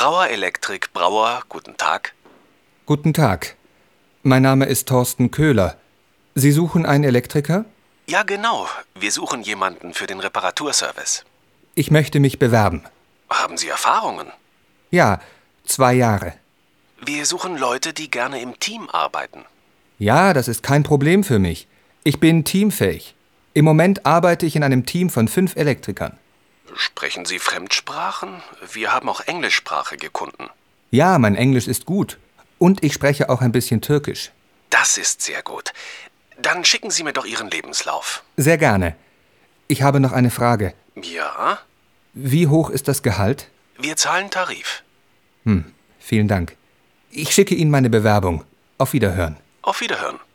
Brauer Elektrik, Brauer, guten Tag. Guten Tag. Mein Name ist Thorsten Köhler. Sie suchen einen Elektriker? Ja, genau. Wir suchen jemanden für den Reparaturservice. Ich möchte mich bewerben. Haben Sie Erfahrungen? Ja, 2 Jahre. Wir suchen Leute, die gerne im Team arbeiten. Ja, das ist kein Problem für mich. Ich bin teamfähig. Im Moment arbeite ich in einem Team von 5 Elektrikern. Sprechen Sie Fremdsprachen? Wir haben auch englischsprachige Kunden. Ja, mein Englisch ist gut. Und ich spreche auch ein bisschen Türkisch. Das ist sehr gut. Dann schicken Sie mir doch Ihren Lebenslauf. Sehr gerne. Ich habe noch eine Frage. Ja? Wie hoch ist das Gehalt? Wir zahlen Tarif. Vielen Dank. Ich schicke Ihnen meine Bewerbung. Auf Wiederhören. Auf Wiederhören.